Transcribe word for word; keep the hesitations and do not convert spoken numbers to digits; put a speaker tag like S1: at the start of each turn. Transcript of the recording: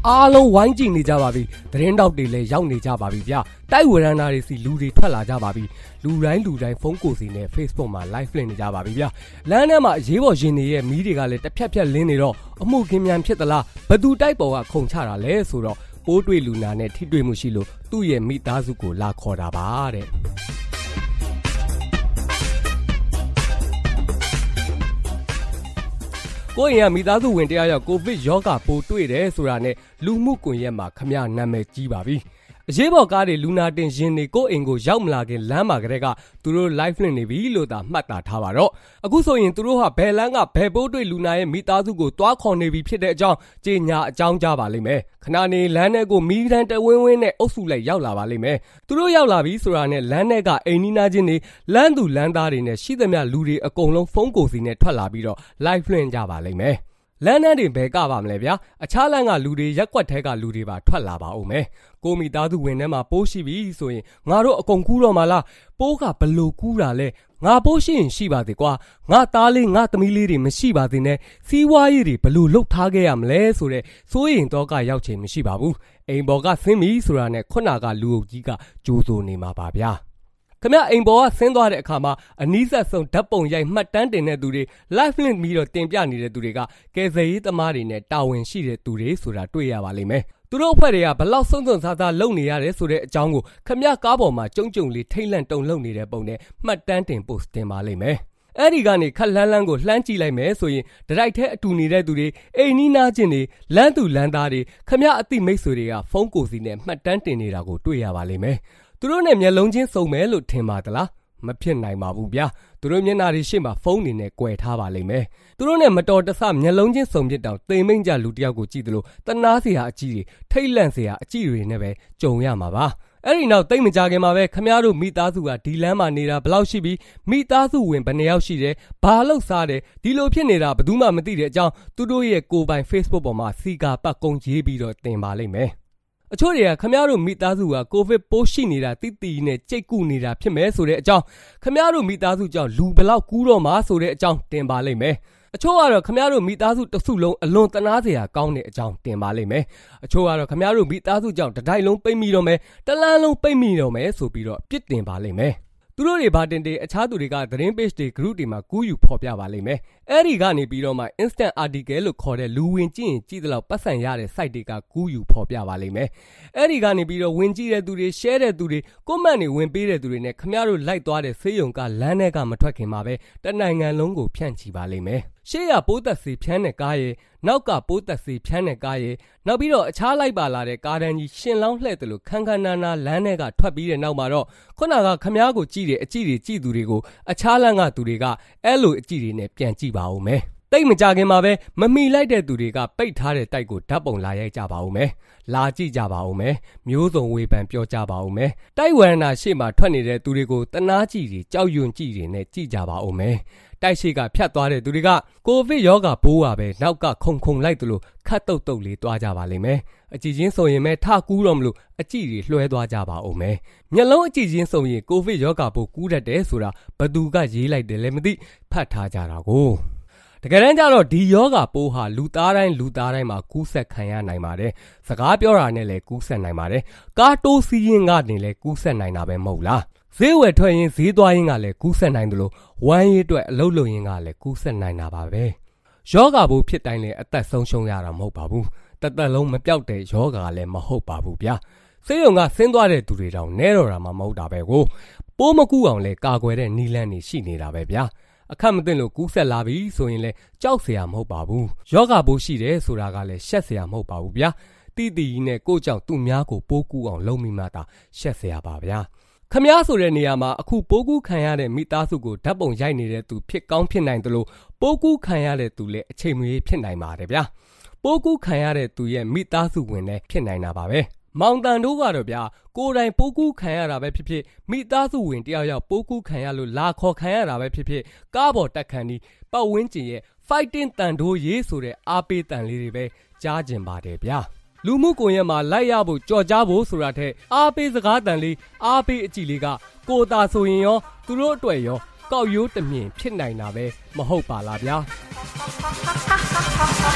S1: အားလုံးဝိုင်းကြည့်နေကြပါပြီသတင်းတောက်တွေလည်းရောက်နေကြပါပြီဗျာတိုက်ဝရဏတွေစီလူတွေထွက်လာကြပါပြီလူတိုင်းလူတိုင်းဖုန်းကိုစီနဲ့ Facebook မှာ live လွှင့်နေကြပါပြီဗျာလမ်းထဲမှာအရေးပေါ်ရင်တွေရဲ့မီးတွေကလည်းတစ်ဖြတ်ဖြတ်လင်းနေတော့အမှုခင်မြန်ဖြစ်သလားဘသူတိုက်ပေါ်ကခုန်ချတာလဲဆိုတော့ပိုးတွေ့လူနာနဲ့ထိတွေ့မှုရှိလို့သူ့ရဲ့မိသားစုကိုလာခေါ်တာပါတဲ့ကိုရင်ကမိသားစုဝင်တရားရောက်ကိုဗစ်ရောဂါပိုးတွေ့တယ်ဆိုတာနဲ့လူမှုကွန်ရက်မှာခမရနာမည်ကြီးပါပြီအရေးပေါ်ကားတွေလူနာတင်ရင်တွေကိုအိမ်ကိုရောက်မလာခင်လမ်းမှာကတည်းကသူတို့ live လွှင့်နေပြီလို့သာမှတ်တာထားပါတော့အခုဆိုရင်သူတို့ဟာဘယ်လမ်းကဘယ်ပိုးတွေ့လူနာရဲ့မိသားစုကိုတွားခေါ်နေပြီဖြစ်တဲ့အကြောင်းကြေညာအကြောင်းကြားပါလိမ့်မယ်ခဏနေလမ်းထဲကိုမီးတန်းတဝင်းဝင်းနဲ့အုပ်စုလိုက်ရောက်လာပါလိမ့်မယ်သူတို့ရောက်လာပြီဆိုတာနဲ့လမ်းထဲကအိမ်နီးနားချင်းတွေလမ်းသူလမ်းသားတွေနဲ့ရှိသမျှလူတွေအကုန်လုံးဖုန်းကိုစီနဲ့ထွက်လာပြီးတော့ live လွှင့်ကြပါလိမ့်မယ်လမ်းထဲတွေဘယ်ကပါမလဲဗျာအခြားလမ်းကလူတွေရက်ကွက်ထဲကလူတွေပါထွက်လာပါဦးမယ်ကိုမိသားစုဝင်ထဲမှာပိုးရှိပြီဆိုရင်ငါတို့အကုန်ကူးတော့မှလားပိုးကဘလို့ကူးတာလဲငါပိုးရှိရင်ရှိပါသေးကွာငါသားလေးငါသမီးလေးတွေမရှိပါသေးနဲ့စီးပွားရေးတွေဘလို့လှုပ်ထားခဲ့ရမလဲဆိုတဲ့စိုးရင်တော့ကရောက်ချင်မရှိပါဘူးအိမ်ပေါ်ကဆင်းပြီဆိုတာနဲ့ခုနကလူအုပ်ကြီးကကြိုးစိုးနေမှာပါဗျာခမအိမ်ပေါ်ကဆင်းသွားတဲ့အခါမှာအနီးစပ်ဆုံးဓာတ်ပုံရိုက်မှတ်တမ်းတင်တဲ့သူတွေ live link ပြီးတော့တင်ပြနေတဲ့သူတွေကကယ်ဆယ်ရေးသမားတွေနဲ့တာဝန်ရှိတဲ့သူတွေဆိုတာတွေ့ရပါလိမ့်မယ်သူတို့အဖွဲ့တွေကဘလောက်ဆုံးဆုံးစားစားလုပ်နေရတယ်ဆိုတဲ့အကြောင်းကိုခမကားပေါ်မှာကြုံကြုံလေးထိတ်လန့်တုန်လှုပ်နေတဲ့ပုံနဲ့မှတ်တမ်းတင် post တင်ပါလိမ့်မယ်အဲ့ဒီကနေခက်လန်းလန်းကိုလှမ်းကြည့်လိုက်မယ်ဆိုရင်ဒရိုက်ထဲအတူနေတဲ့သူတွေအိမ်နီးနားချင်းတွေလမ်းသူလမ်းသားတွေခမအသိမိတ်ဆွေတွေကဖုန်းကိုစီနဲ့မှတ်တမ်းတင်နေတာကိုတွေ့ရပါလိမ့်မယ်သူတို့နဲ့မျက်လုံးချင်းစုံမယ်လို့ထင်ပါသလားမဖြစ်နိုင်ပါဘူးဗျာသူတို့မျက်နှာတွေရှေ့မှာဖုန်းနေနဲ့ကွယ်ထားပါလိမ့်မယ်သူတို့နဲ့မတော်တဆမျက်လုံးချင်းစုံပြစ်တောင်သိမ်မိန့်ကြလူတယောက်ကိုကြည့်သလိုတနာစရာအကြည့်တွေထိတ်လန့်စရာအကြည့်တွေနဲ့ပဲကြုံရမှာပါအဲ့ဒီနောက်သိမ့်မကြခင်မှာပဲခမရတို့မိသားစုကဒီလမ်းမှာနေတာဘယ်လောက်ရှိပြီးမိသားစုဝင်ဘယ်နှယောက်ရှိတယ်ဘာလို့စားတယ်ဒီလိုဖြစ်နေတာဘယ်သူမှမသိတဲ့အကြောင်းသူတို့ရဲ့ကိုယ်ပိုင် Facebook ပေါ်မှာစီကာပတ်ကုန်းရေးပြီးတော့တင်ပါလိမ့်မယ်အချို့တွေကခမရတို့မိသားစုကကိုဗစ်ပိုးရှိနေတာတိတိနဲ့ကြိတ်ကူနေတာဖြစ်မယ်ဆိုတဲ့အကြောင်းခမရတို့မိသားစုကြောင့်လူဘလောက်ကူးတော့မှာဆိုတဲ့အကြောင်းတင်ပါလိမ့်မယ်အချို့ကတော့ခမရတို့မိသားစုတစုလုံးအလွန်တနာစရာကောင်းတဲ့အကြောင်းတင်ပါလိမ့်မယ်အချို့ကတော့ခမရတို့မိသားစုကြောင့်တတိုင်းလုံးပိတ်မိတော့မယ်တလန်းလုံးပိတ်မိတော့မယ်ဆိုပြီးတော့ပြစ်တင်ပါလိမ့်မယ်သူတို့တွေဘာတင်တေအခြားသူတွေကသတင်း page တွေ group တွေမှာကူးယူဖော်ပြပါလိမ့်မယ်အဲ့ဒီကနေပြီးတော့မှ instant article လို့ခေါ်တဲ့လူဝင်ကြည့်ရင်ကြည့်သလောက်ပတ်စံရတဲ့ site တွေကကူးယူဖော်ပြပါလိမ့်မယ်အဲ့ဒီကနေပြီးတော့ဝင်ကြည့်တဲ့သူတွေ share တဲ့သူတွေ comment တွေဝင်ပေးတဲ့သူတွေနဲ့ခမရတို့လိုက်သွားတဲ့ဆေးရုံကလမ်းထဲကမထွက်ခင်မှာပဲတနိုင်ငံလုံးကိုဖြန့်ချီပါလိမ့်မယ်ရှေ့ရပိုးသက်စီဖြန်းတဲ့ကားရဲ့နောက်ကပိုးသက်စီဖြန်းတဲ့ကားရဲ့နောက်ပြီးတော့အခြားလိုက်ပါလာတဲ့ကားတန်းကြီးရှင်လောင်းလှဲ့တယ်လို့ခန်းခန်းနာနာလမ်းထဲကထွက်ပြီးတဲ့နောက်မှာတော့ခုနကခမ ्या ကိုကြည့်တဲ့အကြည့်တွေကြည့်သူတွေကိုအခြားလမ်းကသူတွေကအဲ့လိုအကြည့်တွေနဲ့ပြန်ကြည့်ပါဦးမယ်တိတ်မကြခင်မှာပဲမမီလိုက်တဲ့သူတွေကပိတ်ထားတဲ့တိုက်ကိုဓာတ်ပုံလာရိုက်ကြပါဦးမယ်လာကြည့်ကြပါဦးမယ်မျိုးစုံဝေဖန်ပြောကြပါဦးမယ်တိုက်ဝရဏရှေ့မှာထွက်နေတဲ့သူတွေကိုတနာကြည့်တွေကြောက်ရွံ့ကြည့်တွေနဲ့ကြည့်ကြပါဦးမယ်တိုက်ရှိကဖြတ်သွားတဲ့သူတွေကကိုဗစ်ရောဂါပိုးပါပဲနောက်ကခုံခုံလိုက်သလိုခတ်တုတ်တုတ်လေးသွားကြပါလိမ့်မယ်အကြည့်ချင်းဆိုရင်ပဲထကူးတော့မလို့အကြည့်တွေလွှဲသွားကြပါဦးမယ်မျက်လုံးအကြည့်ချင်းဆိုရင်ကိုဗစ်ရောဂါပိုးကူးတတ်တယ်ဆိုတာဘသူကရေးလိုက်တယ်လဲမသိဖတ်ထားကြတာကိုတကယ်တမ်းကျတော့ဒီယောဂပိုးဟာလူသားတိုင်းလူသားတိုင်းမှာကူးဆက်ခံရနိုင်ပါတယ်စကားပြောတာနဲ့လည်းကူးဆက်နိုင်ပါတယ်ကားတိုးစီးရင်ကနေလည်းကူးဆက်နိုင်တာပဲမဟုတ်လားဈေးဝယ်ထွက်ရင်ဈေးသွားရင်ကလည်းကူးဆက်နိုင်တယ်လို့ဝမ်းရေးအတွက်အလုပ်လုပ်ရင်ကလည်းကူးဆက်နိုင်တာပါပဲယောဂပိုးဖြစ်တိုင်းလည်းအသက်ဆုံးရှုံးရတာမဟုတ်ပါဘူးတသက်လုံးမပြောက်တဲ့ယောဂလည်းမဟုတ်ပါဘူးဗျာဆေးရုံကဆင်းသွားတဲ့သူတွေတောင်နဲတော့တာမှမဟုတ်တာပဲကိုပိုးမကူအောင်လဲကာကွယ်တဲ့နီလန်းနေရှိနေတာပဲဗျာအခက်မသိလို့ကူးဆက်လာပြီဆိုရင်လည်းကြောက်เสียမဟုတ်ပါဘူးယောဂပိုးရှိတယ်ဆိုတာကလည်းရှက်เสียမဟုတ်ပါဘူးဗျာတိတိကြီးနဲ့ကိုကြောင့်သူများကိုပိုးကူအောင်လုပ်မိမှသာရှက်เสียပါဗျာခမ ्या ဆိုတဲ့နေရာမှာအခုပိုးကူးခံရတဲ့မိသားစုကိုဓာတ်ပုံရိုက်နေတဲ့သူဖြစ်ကောင်းဖြစ်နိုင်တယ်လို့ပိုးကူးခံရတဲ့သူလည်းအချိန်မရွေးဖြစ်နိုင်ပါတယ်ဗျာပိုးကူးခံရတဲ့သူရဲ့မိသားစုဝင်လည်းဖြစ်နိုင်တာပါပဲမောင်တန်တို့ကတော့ဗျာကိုယ်တိုင်ပိုးကူးခံရတာပဲဖြစ်ဖြစ်မိသားစုဝင်တယောက်ယောက်ပိုးကူးခံရလို့လာခေါ်ခံရတာပဲဖြစ်ဖြစ်ကားပေါ်တက်ခံပြီးပတ်ဝန်းကျင်ရဲ့ fighting တန်တို့ရေးဆိုတဲ့အားပေးတန်လေးတွေပဲကြားကျင်ပါတယ်ဗျာလူမှုကွန်ရက်မှာလိုက်ရဖို့ကြော်ကြားဖို့ဆိုတာထက်အားပေးစကားတန်လေးအားပေးအကြည့်လေးကကိုသာဆိုရင်ရောသူတို့အတွက်ရောကောက်ရိုးတမြင်ဖြစ်နိုင်တာပဲမဟုတ်ပါလားဗျာ